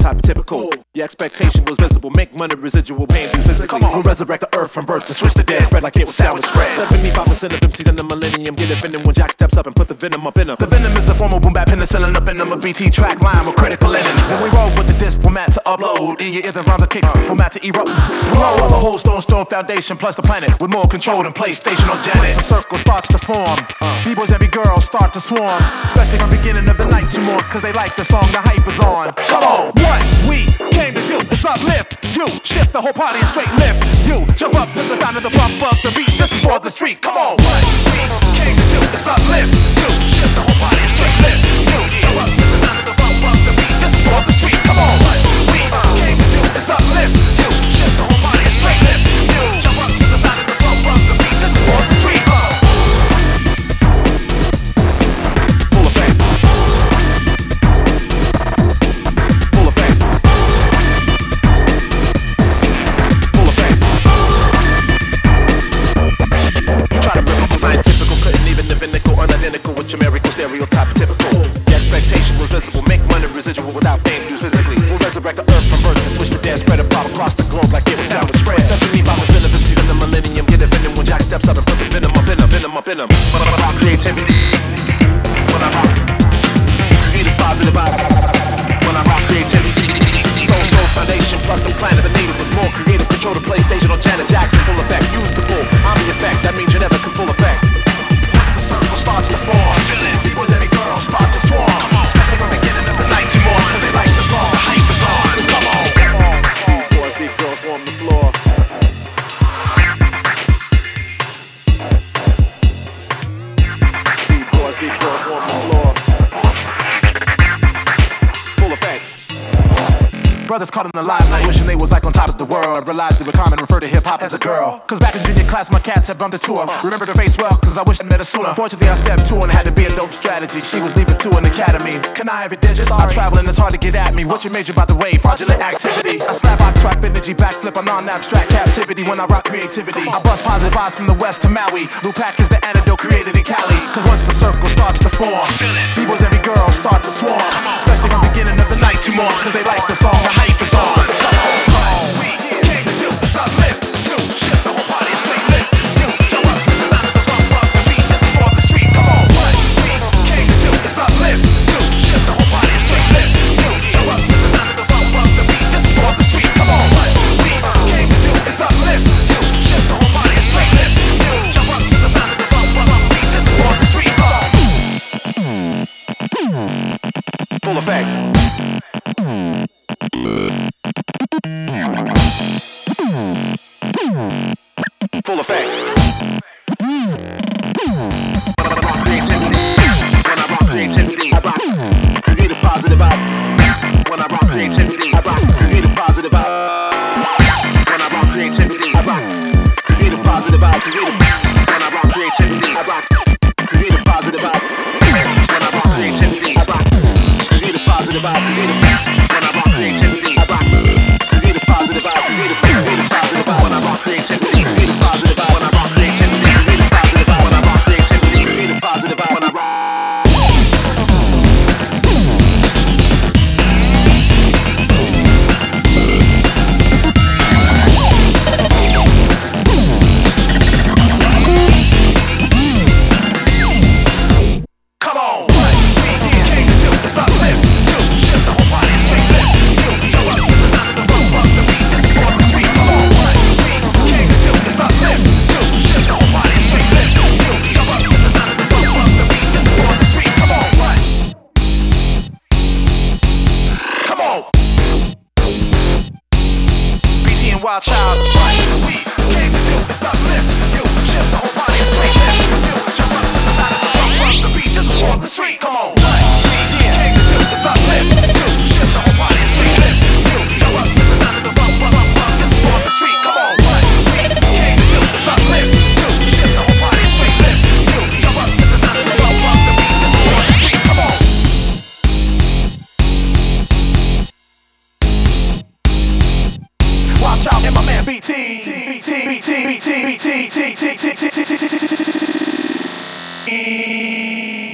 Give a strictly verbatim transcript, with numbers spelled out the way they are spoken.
stereotype typical. Your expectation was visible, make money residual, pain do physically. We'll resurrect the earth from birth and switch the dead spread like it was sandwich bread. seventy-five percent of M Cs in the millennium get offended when Jack steps up and put the venom up in them. The venom is a form of boom bap penicillin up in them. A B T track line with critical ending. Then we roll with the disc format to upload. In your ears and rhymes a kick format to erupt. We roll up the whole stone stone foundation plus the planet with more control than PlayStation or Janet. The circle starts to form. B-boys, every girl start to swarm. Especially from beginning of the night to more, cause they like the song, the hype is on. Come on, what we came to do is uplift you. Shift the whole party and straight lift you. Jump up to the sound of the bump of the beat. This is for the street. Come on, what we came to do is uplift you. Shift the whole party and straight lift you. Jump up to the sound of the bump of the beat. This is for the street. Come on, what we came to do is uplift you. Shift the whole party and straight lift you. Jump up to the sound of the bump of the beat. This is for the street. Stereotype typical. The expectation was visible, make money residual without pain used physically. We'll resurrect the earth from birth and switch the dead spread and pop across the globe like it was sandwich spread. seventy-five percent of M Cs in the millennium get offended when Jack steps up and put the venom up in them, venom up in them. When I rock creativity, when I rock creative positive vibe, when I rock creativity, those those foundation plus the planet, the native with more creative control the PlayStation or Janet Jackson full effect. Use the full, I'm the effect. That means you never can full effect. Once the circle starts to form, B-boys, every girl start to swarm. Especially from the beginning of the night to more, cause they like the song, the hype is on. Come on. Boys, big girls swarm the floor. Big boys, big girls swarm the floor. Full effect. Brothers caught in the limelight, wishing they was like on top of the world. Realized they were common, refer to hip-hop as a girl. Cause back in junior class, my cats had bumped into her. Remember her face well, cause I wish I met her sooner. Fortunately, I stepped two and had to be a dope strategy. She was leaving two in the academy. Can I have your digits? I travel and it's hard to get at me. What's your major about the way? Fraudulent activity. I slap, I trap energy, backflip, I'm non-abstract captivity when I rock creativity. I bust positive vibes from the west to Maui. Lupac is the antidote created in Cali. Cause once the circle starts to form, B-boys, every girl start to swarm. Especially from the beginning of the night to more, cause they like the song, the hype is on. Come on, what we came to do is uplift you. Shift the whole party and straight lift you. Jump up to the sound of the bump of the beat. This is for the street. Come on, what we came to do is uplift you. Shift the whole party and straight lift you. Jump up to the sound of the bump of the beat. This is for the street. Come on, what we came to do is uplift you. Shift the whole party and straight lift you. Jump up to the sound of the bump of the beat. This is for the street. Come on. Full effect. Full effect. When I rock creativity, when I rock creativity, I rock creative positive vibe. When I rock creativity, I rock creative positive vibe. When I rock creativity, I rock creative positive vibe. When I rock creativity, I rock creative positive vibe. When I rock creativity, I rock creative positive vibe. When I rock creativity, I rock creative positive vibe. Creative positive vibe. When I rock creativity, creative positive vibe. When I rock creativity, creative positive vibe. When I rock creativity, creative positive vibe. When I rock Wild Child. What we came to do is uplift you. Shift the whole body and straight lift you. Jump up to the side of the bump of the beat. This is for the street. Come on. What we came to do is uplift you. Shift the whole body and straight lift you. Jump up to the side of the bump of the beat. This is for the street. Come on. What we came to do is uplift you. Shift the whole body and straight lift you. Jump up to the side of the bump of the beat. This is for the street. Come on. Watch out, and my man B T. B T, B T, B T, B T, B T, B T, B T, B T.